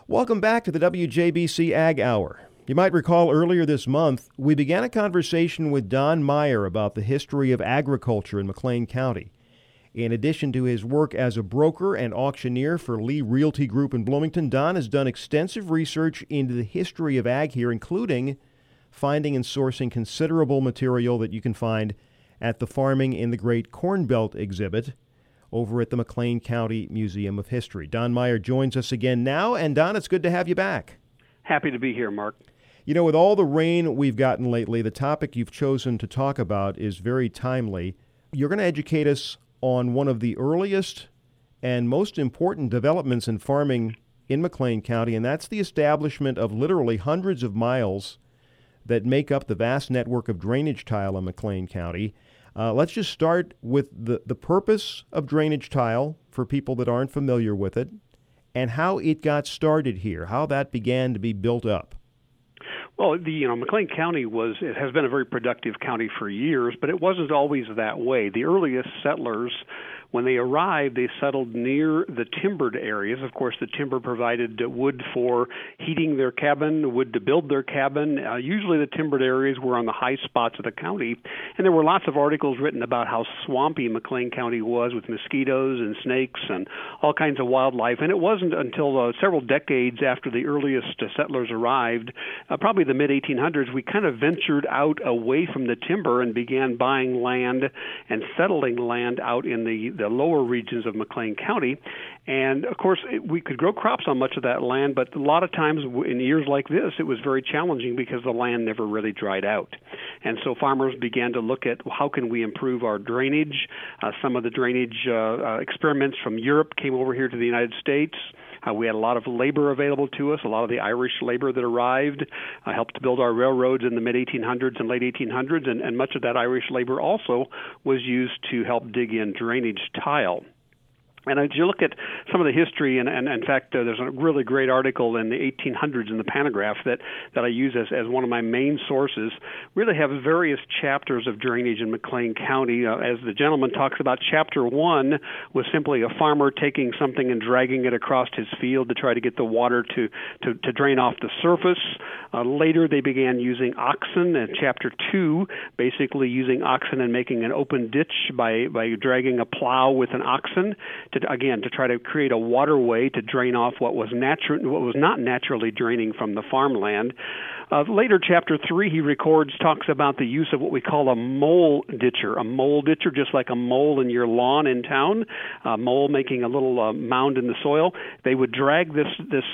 Welcome back to the WJBC Ag Hour. You might recall earlier this month, we began a conversation with Don Meyer about the history of agriculture in McLean County. In addition to his work as a broker and auctioneer for Lee Realty Group in Bloomington, Don has done extensive research into the history of ag here, including finding and sourcing considerable material that you can find at the Farming in the Great Corn Belt exhibit over at the McLean County Museum of History. Don Meyer joins us again now, and Don, it's good to have you back. Happy to be here, Mark. You know, with all the rain we've gotten lately, the topic you've chosen to talk about is very timely. You're going to educate us on one of the earliest and most important developments in farming in McLean County, and that's the establishment of literally hundreds of miles that make up the vast network of drainage tile in McLean County. Let's just start with the purpose of drainage tile for people that aren't familiar with it, and how it got started here, how that began to be built up. Well, McLean County has been a very productive county for years, but it wasn't always that way. The earliest settlers, when they arrived, they settled near the timbered areas. Of course, the timber provided wood for heating their cabin, wood to build their cabin. Usually the timbered areas were on the high spots of the county, and there were lots of articles written about how swampy McLean County was with mosquitoes and snakes and all kinds of wildlife. And it wasn't until several decades after the earliest settlers arrived, probably the mid-1800s, we kind of ventured out away from the timber and began buying land and settling land out in the lower regions of McLean County. And, of course, we could grow crops on much of that land, but a lot of times in years like this, it was very challenging because the land never really dried out. And so farmers began to look at how can we improve our drainage. Some of the drainage experiments from Europe came over here to the United States. We had a lot of labor available to us. A lot of the Irish labor that arrived helped to build our railroads in the mid-1800s and late 1800s, and much of that Irish labor also was used to help dig in drainage tile. And as you look at some of the history, and in fact, there's a really great article in the 1800s in the Panagraph that I use as one of my main sources, really have various chapters of drainage in McLean County. As the gentleman talks about, Chapter 1 was simply a farmer taking something and dragging it across his field to try to get the water to drain off the surface. Later, they began using oxen, and Chapter 2, basically using oxen and making an open ditch by dragging a plow with an oxen to try to create a waterway to drain off what was not naturally draining from the farmland. Later, Chapter 3, he talks about the use of what we call a mole ditcher. A mole ditcher, just like a mole in your lawn in town, a mole making a little mound in the soil. They would drag this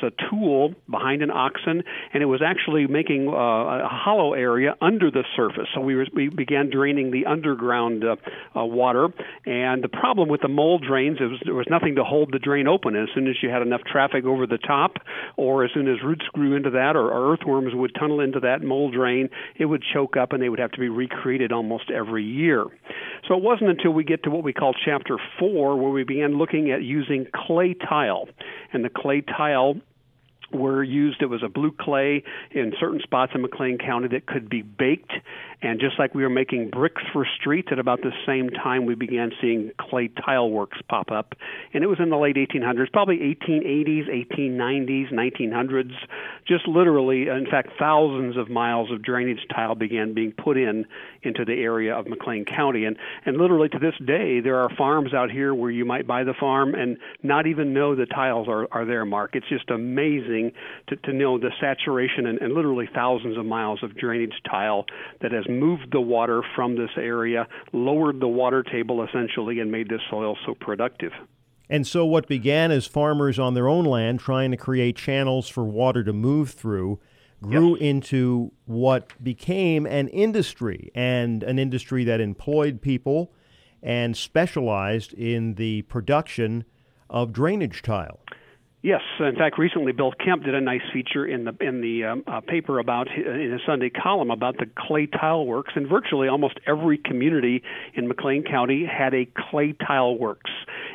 tool behind an oxen, and it was actually making a hollow area under the surface. So we began draining the underground water. And the problem with the mole drains is there was nothing to hold the drain open. As soon as you had enough traffic over the top, or as soon as roots grew into that, or earthworms would tunnel into that mole drain, it would choke up and they would have to be recreated almost every year. So it wasn't until we get to what we call Chapter 4 where we began looking at using clay tile. And the clay tile were used. It was a blue clay in certain spots in McLean County that could be baked. And just like we were making bricks for streets, at about the same time we began seeing clay tile works pop up. And it was in the late 1800s, probably 1880s, 1890s, 1900s. Just literally, in fact, thousands of miles of drainage tile began being put into the area of McLean County. And literally to this day, there are farms out here where you might buy the farm and not even know the tiles are there, Mark. It's just amazing to know the saturation and literally thousands of miles of drainage tile that has moved the water from this area, lowered the water table essentially, and made this soil so productive. And so what began as farmers on their own land trying to create channels for water to move through grew into what became an industry, and an industry that employed people and specialized in the production of drainage tile. Yes, in fact, recently Bill Kemp did a nice feature in the paper in a Sunday column about the clay tile works, and virtually almost every community in McLean County had a clay tile works.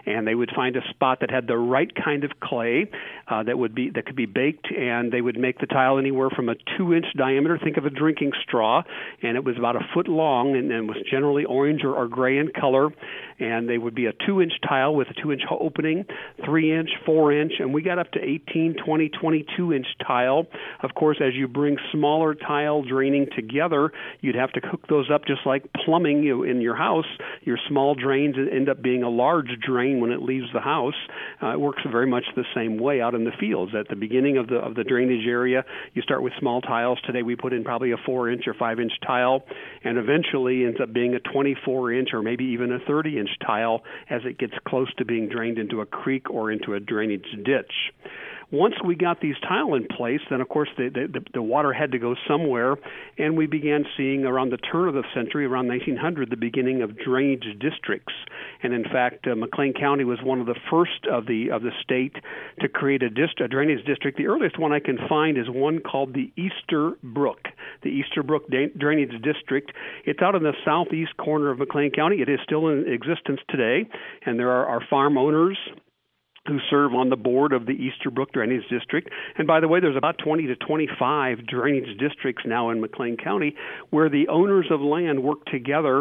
and they would find a spot that had the right kind of clay that could be baked, and they would make the tile anywhere from a 2-inch diameter. Think of a drinking straw, and it was about a foot long, and was generally orange or gray in color. And they would be a 2-inch tile with a 2-inch opening, 3-inch, 4-inch, and we got up to 18, 20, 22-inch tile. Of course, as you bring smaller tile draining together, you'd have to hook those up just like plumbing in your house. Your small drains end up being a large drain when it leaves the house. It works very much the same way out in the fields. At the beginning of the drainage area, you start with small tiles. Today we put in probably a 4-inch or 5-inch tile, and eventually ends up being a 24-inch or maybe even a 30-inch tile as it gets close to being drained into a creek or into a drainage ditch. Once we got these tile in place, then of course the water had to go somewhere, and we began seeing around the turn of the century, around 1900, the beginning of drainage districts. And in fact, McLean County was one of the first of the state to create a drainage district. The earliest one I can find is one called the Easter Brook. The Easter Brook Drainage District. It's out in the southeast corner of McLean County. It is still in existence today, and there are farm owners who serve on the board of the Easterbrook Drainage District. And by the way, there's about 20 to 25 drainage districts now in McLean County where the owners of land work together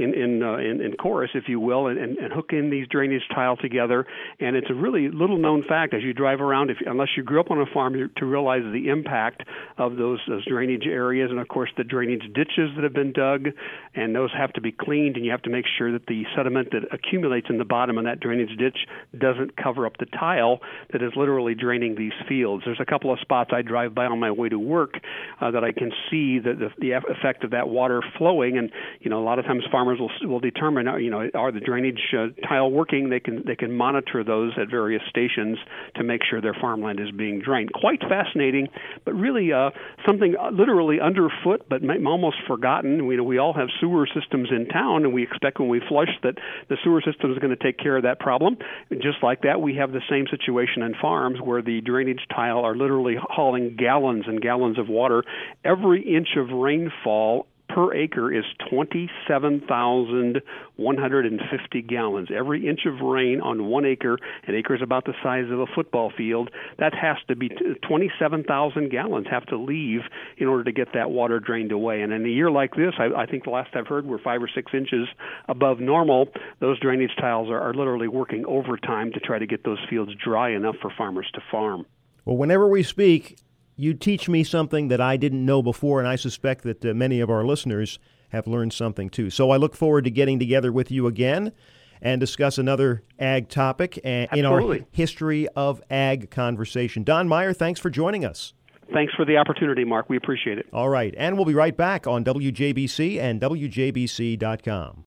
in chorus, if you will, and hook in these drainage tile together. And it's a really little known fact as you drive around, unless you grew up on a farm, to realize the impact of those drainage areas. And of course, the drainage ditches that have been dug, and those have to be cleaned, and you have to make sure that the sediment that accumulates in the bottom of that drainage ditch doesn't cover up the tile that is literally draining these fields. There's a couple of spots I drive by on my way to work that I can see the effect of that water flowing, and a lot of times farmers will determine are the drainage tile working. They can monitor those at various stations to make sure their farmland is being drained. Quite fascinating, but really something literally underfoot, but almost forgotten. We all have sewer systems in town, and we expect when we flush that the sewer system is going to take care of that problem. Just like that, we have the same situation in farms where the drainage tile are literally hauling gallons and gallons of water. Every inch of rainfall per acre is 27,150 gallons. Every inch of rain on 1 acre, an acre is about the size of a football field, that has to be 27,000 gallons have to leave in order to get that water drained away. And in a year like this, I think the last I've heard we're 5 or 6 inches above normal. Those drainage tiles are literally working overtime to try to get those fields dry enough for farmers to farm. Well, whenever we speak, you teach me something that I didn't know before, and I suspect that many of our listeners have learned something too. So I look forward to getting together with you again and discuss another ag topic in our History of Ag conversation. Don Meyer, thanks for joining us. Thanks for the opportunity, Mark. We appreciate it. All right, and we'll be right back on WJBC and WJBC.com.